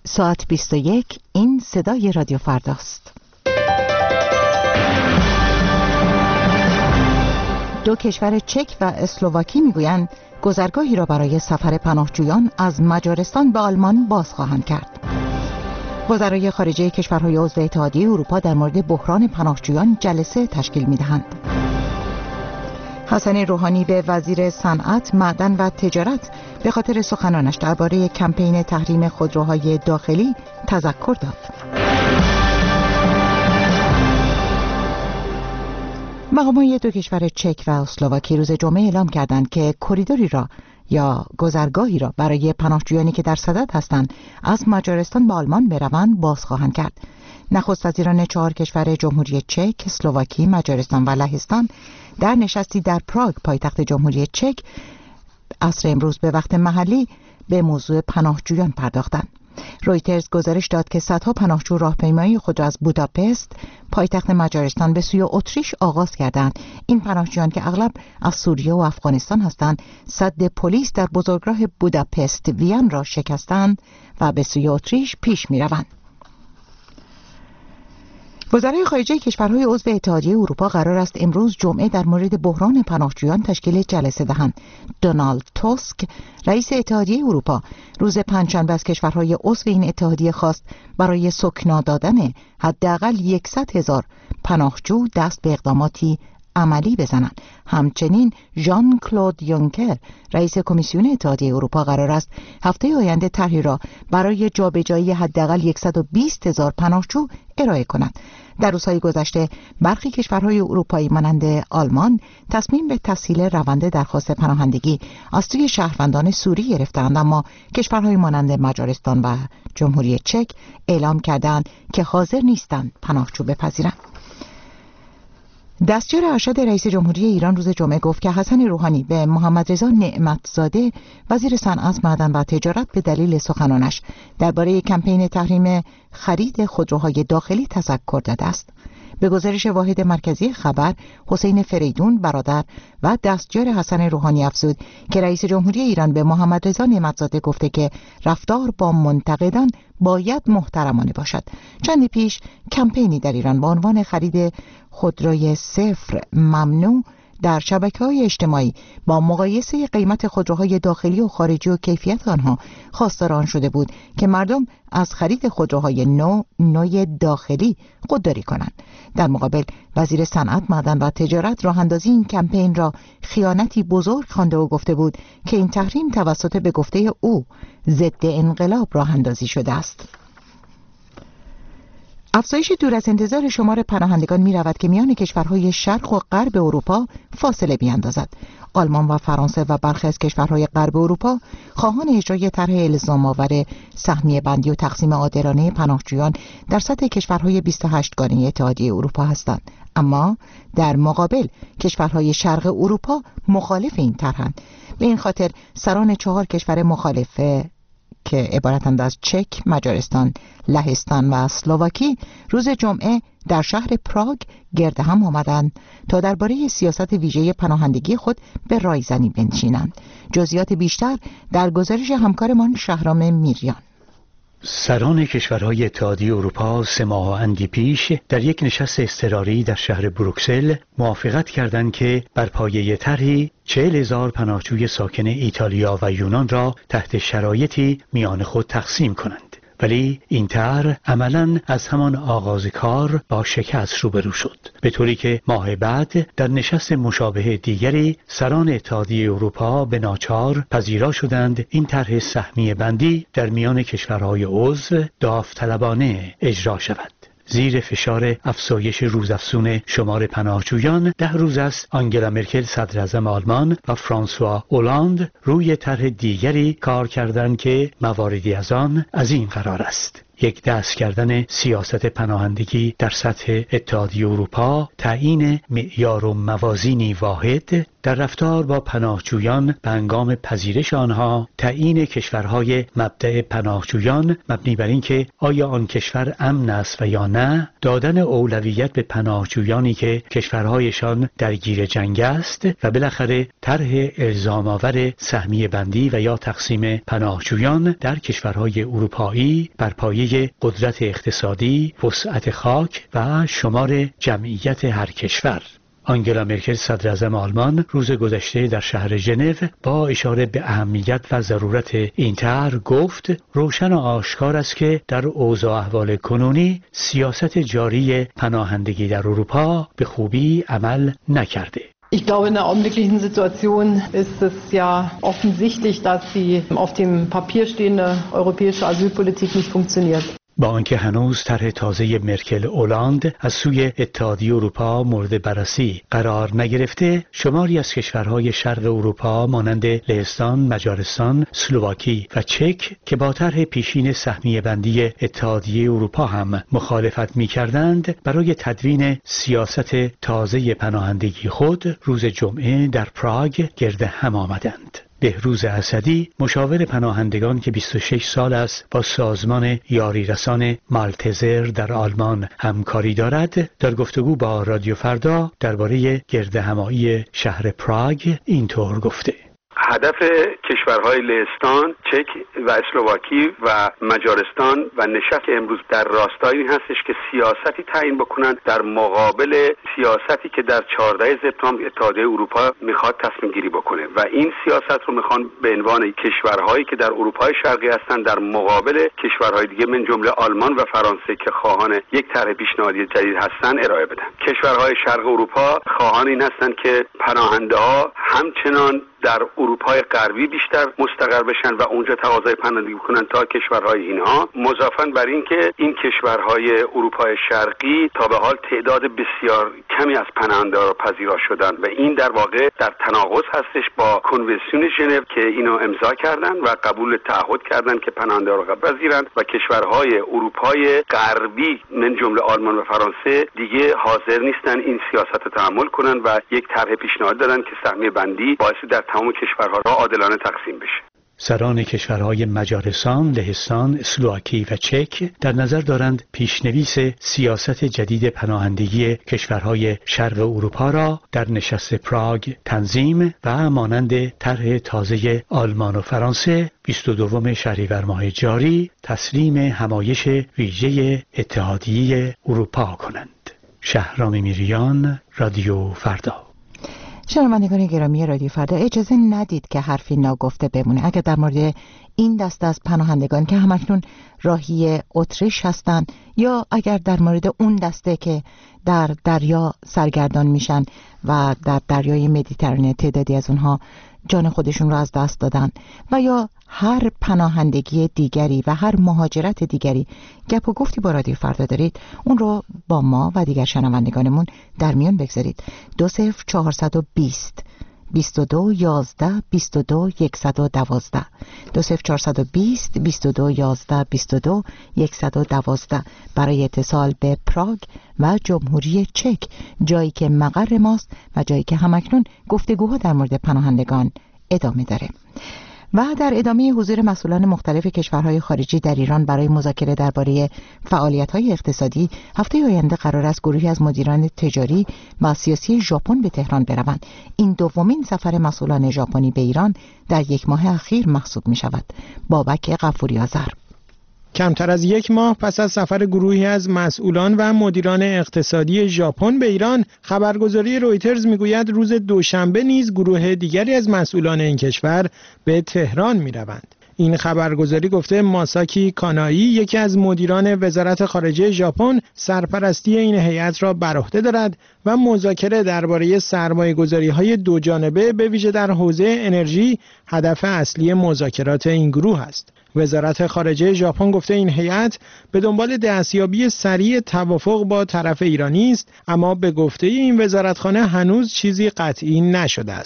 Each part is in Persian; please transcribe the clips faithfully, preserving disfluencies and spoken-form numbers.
ساعت بیست و یک. این صدای رادیو فرداست. دو کشور چک و اسلواکی میگویند گذرگاهی را برای سفر پناهجویان از مجارستان به آلمان باز خواهند کرد. وزرای خارجه کشورهای عضو اتحادیه اروپا در مورد بحران پناهجویان جلسه تشکیل می‌دهند. حسن روحانی به وزیر صنعت، معدن و تجارت به خاطر سخنانش درباره کمپین تحریم خودروهای داخلی تذکر داد. مقامات دو کشور چک و اسلواکی روز جمعه اعلام کردند که کریدوری را یا گذرگاهی را برای پناهجویانی که در صدد هستند از مجارستان به آلمان بروند باز خواهند کرد. نخست وزیران چهار کشور جمهوری چک، اسلواکی، مجارستان و لهستان در نشستی در پراگ پایتخت جمهوری چک عصر امروز به وقت محلی به موضوع پناهجویان پرداختند. رویترز گزارش داد که صدها پناهجو راهپیمایی خود را از بوداپست پایتخت مجارستان به سوی اتریش آغاز کردند. این پناهجویان که اغلب از سوریه و افغانستان هستند، سد پلیس در بزرگراه بوداپست وین را شکستند و به سوی اتریش پیش می‌روند. وزرای خارجه کشورهای عضو اتحادیه اروپا قرار است امروز جمعه در مورد بحران پناهجویان تشکیل جلسه دهند. دونالد توسک، رئیس اتحادیه اروپا، روز پنجشنبه از کشورهای عضو این اتحادیه خواست برای سکنا دادن حداقل صد هزار پناهجو دست به اقداماتی عملی بزنند. همچنین ژان کلود یونکر، رئیس کمیسیون اتحادیه اروپا، قرار است هفته آینده طرحی را برای جابجایی حداقل صد و بیست هزار پناهجو ارائه کند. در روزهای گذشته برخی کشورهای اروپایی مانند آلمان تصمیم به تسهیل روند درخواست پناهندگی از سوی شهروندان سوری گرفتند، اما کشورهای مانند مجارستان و جمهوری چک اعلام کردند که حاضر نیستند پناهجو بپذیرند. دستیار ارشد رئیس جمهوری ایران روز جمعه گفت که حسن روحانی به محمد رضا نعمتزاده وزیر صنعت، معدن و تجارت به دلیل سخنانش درباره کمپین تحریم خرید خودروهای داخلی تذکر داده است. به گزارش واحد مرکزی خبر، حسین فریدون برادر و دستیار حسن روحانی افزود که رئیس جمهوری ایران به محمد رضا نعمتزاده گفته که رفتار با منتقدان باید محترمانه باشد. چندی پیش کمپینی در ایران با عنوان خرید خودروی صفر ممنوع در شبکه‌های اجتماعی با مقایسه قیمت خودروهای داخلی و خارجی و کیفیت آنها خواستار آن شده بود که مردم از خرید خودروهای نو نوع داخلی خودداری کنند. در مقابل وزیر صنعت، معدن و تجارت راه اندازی این کمپین را خیانتی بزرگ خوانده و گفته بود که این تحریم توسط به گفته او ضد انقلاب راه اندازی شده است. افزایش دور از انتظار شمار پناهندگان می رود که میان کشورهای شرق و غرب اروپا فاصله بیاندازد. آلمان و فرانسه و برخی از کشورهای غرب اروپا خواهان اجرای طرح الزام آور سهمیه بندی و تقسیم عادلانه پناهجویان در سطح کشورهای بیست و هشت گانه اتحادیه اروپا هستند، اما در مقابل کشورهای شرق اروپا مخالف این طرحند. به این خاطر سران چهار کشور مخالف که عبارتند از چک، مجارستان، لهستان و اسلواکی روز جمعه در شهر پراگ گرد هم آمدند تا درباره سیاست ویژه پناهندگی خود به رایزنی بنشینند. جزئیات بیشتر در گزارش همکارمان شهرام میریان. سران کشورهای اتحادیه اروپا سه ماه اندی پیش در یک نشست اضطراری در شهر بروکسل موافقت کردند که بر پایه طرحی چهل هزار پناهجوی ساکن ایتالیا و یونان را تحت شرایطی میان خود تقسیم کنند. ولی این طرح عملاً از همان آغاز کار با شکست روبرو شد، به طوری که ماه بعد در نشست مشابه دیگری سران اتحادیه اروپا به ناچار پذیرا شدند این طرح سهمیه بندی در میان کشورهای عضو داوطلبانه اجرا شود. زیر فشار افزایش روزافزون شمار پناهجویان ده روز است آنگلا مرکل صدر اعظم آلمان و فرانسوا اولاند روی طرح دیگری کار کردند که مواردی از آن از این قرار است: یک دست کردن سیاست پناهندگی در سطح اتحادیه اروپا، تعیین معیار و موازینی واحد در رفتار با پناهجویان به هنگام پذیرش آنها، تعیین کشورهای مبدأ پناهجویان مبنی بر اینکه آیا آن کشور امن است و یا نه، دادن اولویت به پناهجویانی که کشورهایشان درگیر جنگ است و بالاخره طرح الزام آور سهمیه بندی و یا تقسیم پناهجویان در کشورهای اروپایی بر پایه قدرت اقتصادی، وسعت خاک و شمار جمعیت هر کشور. آنگلا مرکل صدراعظم آلمان روز گذشته در شهر ژنو با اشاره به اهمیت و ضرورت این طرح گفت روشن و آشکار است که در اوضاع احوال کنونی سیاست جاری پناهندگی در اروپا به خوبی عمل نکرده. Ich glaube, in der augenblicklichen Situation ist es ja offensichtlich, dass die auf dem Papier stehende europäische Asylpolitik nicht funktioniert. با آنکه هنوز طرح تازه مرکل اولاند از سوی اتحادیه اروپا مورد بررسی قرار نگرفته، شماری از کشورهای شرق اروپا مانند لهستان، مجارستان، اسلواکی و چک که با طرح پیشین سهمیه بندی اتحادیه اروپا هم مخالفت می‌کردند، برای تدوین سیاست تازه پناهندگی خود روز جمعه در پراگ گرد هم آمدند. بهروز اسدی، مشاور پناهندگان که بیست و شش سال است با سازمان یاری رسان مالتزر در آلمان همکاری دارد، در گفتگو با رادیو فردا درباره گردهمایی شهر پراگ اینطور گفته: هدف کشورهای لهستان، چک و اسلواکی و مجارستان و نشست امروز در راستای این هستش که سیاستی تعیین بکنند در مقابل سیاستی که در چهاردهم سپتامبر اتحادیه اروپا میخواد تصمیم گیری بکنه و این سیاست رو میخوان به عنوان کشورهایی که در اروپای شرقی هستند در مقابل کشورهای دیگه من جمله آلمان و فرانسه که خواهان یک طرح پیشنهادی جدید هستند ارائه بدن. کشورهای شرق اروپا خواهان این هستند که پناهنده‌ها همچنان در اروپای غربی بیشتر مستقر بشن و اونجا تقاضای پناهندگی بکنن تا کشورهای اینها، مضافاً بر این که این کشورهای اروپای شرقی تا به حال تعداد بسیار کمی از پناهنده‌ها را پذیرا شدن و این در واقع در تناقض هستش با کنونسیون ژنو که اینو امضا کردن و قبول تعهد کردن که پناهنده‌ها را بپذیرند و کشورهای اروپای غربی من جمله آلمان و فرانسه دیگه حاضر نیستن این سیاست رو تحمل کنن و یک طرح پیشنهاد دادن که سهمیه بندی باعث در تمام کشورها را عادلانه تقسیم بشه. سران کشورهای مجارستان، لهستان، اسلواکی و چک در نظر دارند پیشنویس سیاست جدید پناهندگی کشورهای شرق اروپا را در نشست پراگ تنظیم و مانند طرح تازه آلمان و فرانسه بیست و دوم شهریور ماه جاری تسلیم همایش ویژه اتحادیه اروپا کنند. شهرام میریان، رادیو فردا. شنوندگان گرامی رادیو فردا، اجازه ندید که حرفی ناگفته بمونه. اگر در مورد این دسته از پناهندگان که همکنون راهی اتریش هستند یا اگر در مورد اون دسته که در دریا سرگردان میشن و در دریای مدیترانه تعدادی از اونها جان خودشون رو از دست دادن و یا هر پناهندگی دیگری و هر مهاجرت دیگری گپ و گفتی با رادیو فردا دارید، اون رو با ما و دیگر شنوندگانمون در میان بگذارید. دو صفر چهارصد و بیست بیست و دو یازده بیست و دو صد و دوازده دو صفر چهارصد و بیست بیست و دو یازده بیست و دو صد و دوازده برای اتصال به پراگ و جمهوری چک، جایی که مقر ماست و جایی که همکنون گفتگوها در مورد پناهندگان ادامه داره. و در ادامه حضور مسئولان مختلف کشورهای خارجی در ایران برای مذاکره درباره فعالیت‌های اقتصادی، هفته آینده قرار است گروهی از مدیران تجاری و سیاسی ژاپن به تهران بروند. این دومین سفر مسئولان ژاپنی به ایران در یک ماه اخیر محسوب می‌شود. بابک غفوری آذر. کمتر از یک ماه پس از سفر گروهی از مسئولان و مدیران اقتصادی ژاپن به ایران، خبرگزاری رویترز میگوید روز دوشنبه نیز گروه دیگری از مسئولان این کشور به تهران میروند. این خبرگزاری گفته ماساکی کانایی، یکی از مدیران وزارت خارجه ژاپن، سرپرستی این هیئت را بر عهده دارد و مذاکره درباره سرمایه‌گذاری‌های دو جانبه به ویژه در حوزه انرژی هدف اصلی مذاکرات این گروه است. وزارت خارجه ژاپن گفته این هیئت به دنبال دستیابی سریع توافق با طرف ایرانی است، اما به گفته این وزارتخانه هنوز چیزی قطعی نشده است.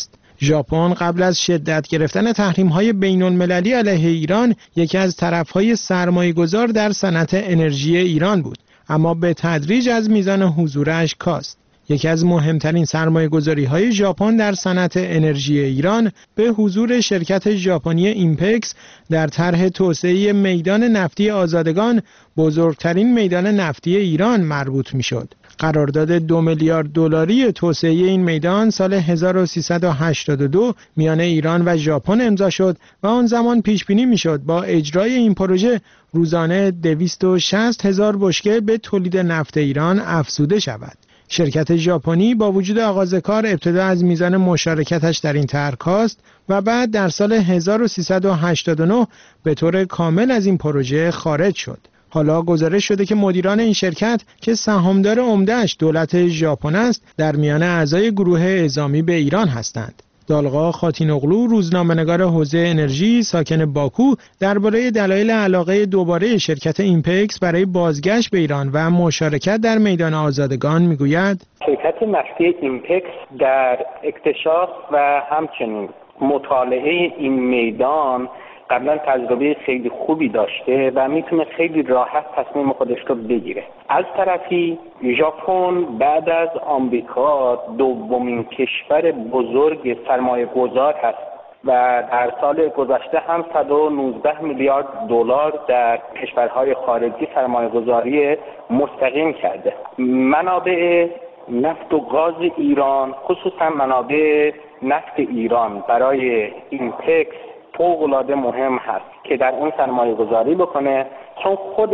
ژاپن قبل از شدت گرفتن تحریم‌های بین‌المللی علیه ایران یکی از طرف‌های سرمایه‌گذار در صنعت انرژی ایران بود، اما به تدریج از میزان حضورش کاست. یکی از مهمترین سرمایه‌گذاری‌های ژاپن در صنعت انرژی ایران به حضور شرکت ژاپنی اینپکس در طرح توسعه میدان نفتی آزادگان، بزرگترین میدان نفتی ایران، مربوط می‌شد. قرارداد دو میلیارد دلاری توسعه این میدان سال هزار و سیصد و هشتاد و دو میان ایران و ژاپن امضا شد و آن زمان پیش بینی میشد با اجرای این پروژه روزانه دویست و شصت هزار بشکه به تولید نفت ایران افزوده شود. شرکت ژاپنی با وجود آغاز کار ابتدا از میزان مشارکتش در این طرح کاست و بعد در سال هزار و سیصد و هشتاد و نه به طور کامل از این پروژه خارج شد. حالا گزارش شده که مدیران این شرکت که سهامدار عمده‌اش دولت ژاپن است، در میان اعضای گروه اعزامی به ایران هستند. دالغا خاتینوغلو، روزنامه‌نگار حوزه انرژی ساکن باکو، درباره دلایل علاقه دوباره شرکت اینپکس برای بازگشت به ایران و مشارکت در میدان آزادگان میگوید: شرکت نفتی اینپکس در اکتشاف و همچنین مطالعه این میدان قبلا تجربه خیلی خوبی داشته و میتونه خیلی راحت تصمیم خودش رو بگیره. از طرفی ژاپن بعد از آمریکا دومین کشور بزرگ سرمایه گذار هست و در سال گذشته هم صد و نوزده میلیارد دلار در کشورهای خارجی سرمایه گذاری مستقیم کرده. منابع نفت و گاز ایران، خصوصا منابع نفت ایران، برای اینپکس فوق‌العاده مهم هست که در اون سرمایه گذاری بکنه، چون خود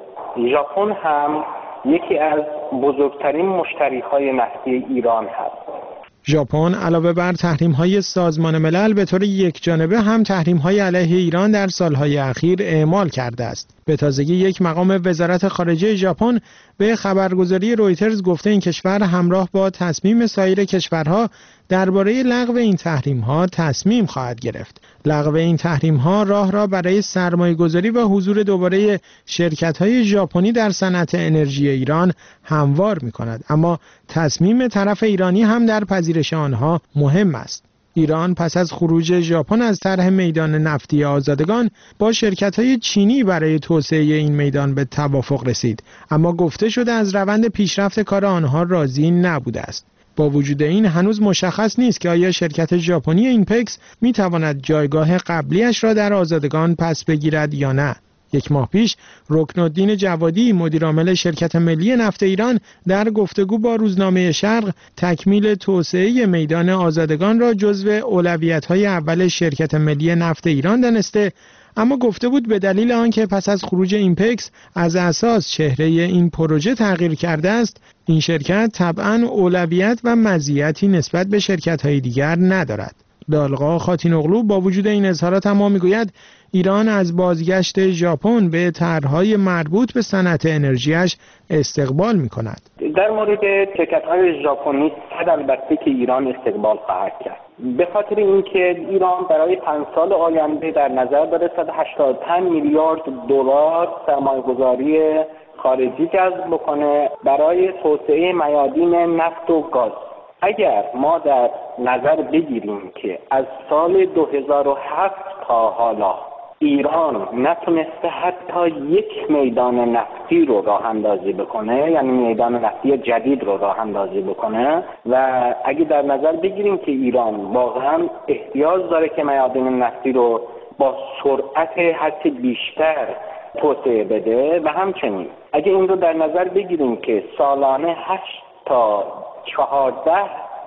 ژاپن هم یکی از بزرگترین مشتری‌های نفتی ایران هست. ژاپن علاوه بر تحریم‌های سازمان ملل به طور یکجانبه هم تحریم‌های علیه ایران در سالهای اخیر اعمال کرده است. به تازگی یک مقام وزارت خارجه ژاپن به خبرگزاری رویترز گفته این کشور همراه با تصمیم سایر کشورها درباره لغو این تحریم‌ها تصمیم خواهد گرفت. لغو این تحریم‌ها راه را برای سرمایه‌گذاری و حضور دوباره شرکت‌های ژاپنی در صنعت انرژی ایران هموار می‌کند، اما تصمیم طرف ایرانی هم در پذیرش آنها مهم است. ایران پس از خروج ژاپن از طرح میدان نفتی آزادگان با شرکت‌های چینی برای توسعه این میدان به توافق رسید، اما گفته شده از روند پیشرفت کار آنها راضی نبوده است. با وجود این هنوز مشخص نیست که آیا شرکت ژاپنی اینپکس می‌تواند جایگاه قبلیش را در آزادگان پس بگیرد یا نه. یک ماه پیش رکنالدین جوادی، مدیرعامل شرکت ملی نفت ایران، در گفتگو با روزنامه شرق تکمیل توسعه میدان آزادگان را جزو اولویت‌های اول شرکت ملی نفت ایران دانسته، اما گفته بود به دلیل آنکه پس از خروج اینپکس از اساس چهره این پروژه تغییر کرده است، این شرکت طبعاً اولویت و مزیتی نسبت به شرکت‌های دیگر ندارد. دالغا خاتینوغلو با وجود این اظهارات اما میگوید ایران از بازگشت ژاپن به طرح‌های مربوط به صنعت انرژیش استقبال می‌کند. در مورد شرکت‌های ژاپنی صد البته که ایران استقبال خواهد کرد، به خاطر اینکه ایران برای پنج سال آینده در نظر داره صد و هشتاد و پنج میلیارد دلار سرمایه‌گذاری خارجی جذب بکنه برای توسعه میادین نفت و گاز. اگر ما در نظر بگیریم که از سال دو هزار و هفت تا حالا ایران نتونسته حتی یک میدان نفتی رو راه اندازی بکنه، یعنی میدان نفتی جدید رو راه اندازی بکنه، و اگه در نظر بگیریم که ایران واقعا احتیاج داره که میادین نفتی رو با سرعت حتی بیشتر توسعه بده، و همچنین اگه این رو در نظر بگیریم که سالانه هشت تا چهارده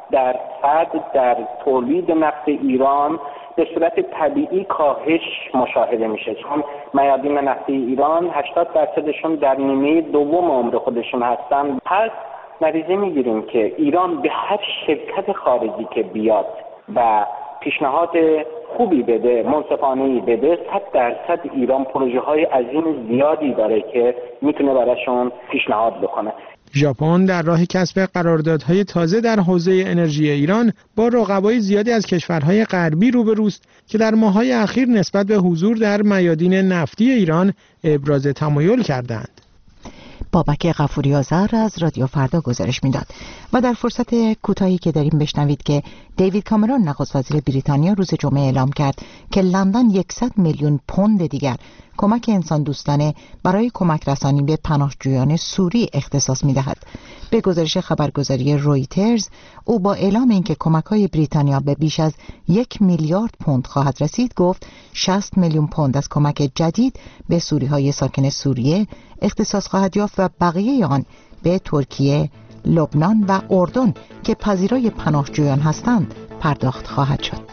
درصد در تولید نفت ایران به صورت طبیعی کاهش مشاهده میشه، چون میادین نفتی ایران هشتاد درصدشون در نیمه دوم عمر خودشون هستن. پس نتیجه میگیریم که ایران به هر شرکت خارجی که بیاد و پیشنهاد خوبی بده، منصفانه‌ای بده، صد درصد ایران پروژه های عظیم زیادی داره که میتونه براشون پیشنهاد بکنه. ژاپن در راه کسب قراردادهای تازه در حوزه انرژی ایران با رقبای زیادی از کشورهای غربی روبروست که در ماه‌های اخیر نسبت به حضور در میادین نفتی ایران ابراز تمایل کردند. بابک غفوری آذر از رادیو فردا گزارش میداد. و در فرصت کوتاهی که داریم بشنوید که دیوید کامرون نخست وزیر بریتانیا روز جمعه اعلام کرد که لندن صد میلیون پوند دیگر کمک انسان دوستانه برای کمک رسانی به پناهجویان سوری اختصاص می‌دهد. به گزارش خبرگزاری رویترز، او با اعلام اینکه کمک‌های بریتانیا به بیش از یک میلیارد پوند خواهد رسید گفت شصت میلیون پوند از کمک جدید به سوری‌های ساکن سوریه اختصاص خواهد یافت و بقیه آن به ترکیه، لبنان و اردن که پذیرای پناهجویان هستند پرداخت خواهد شد.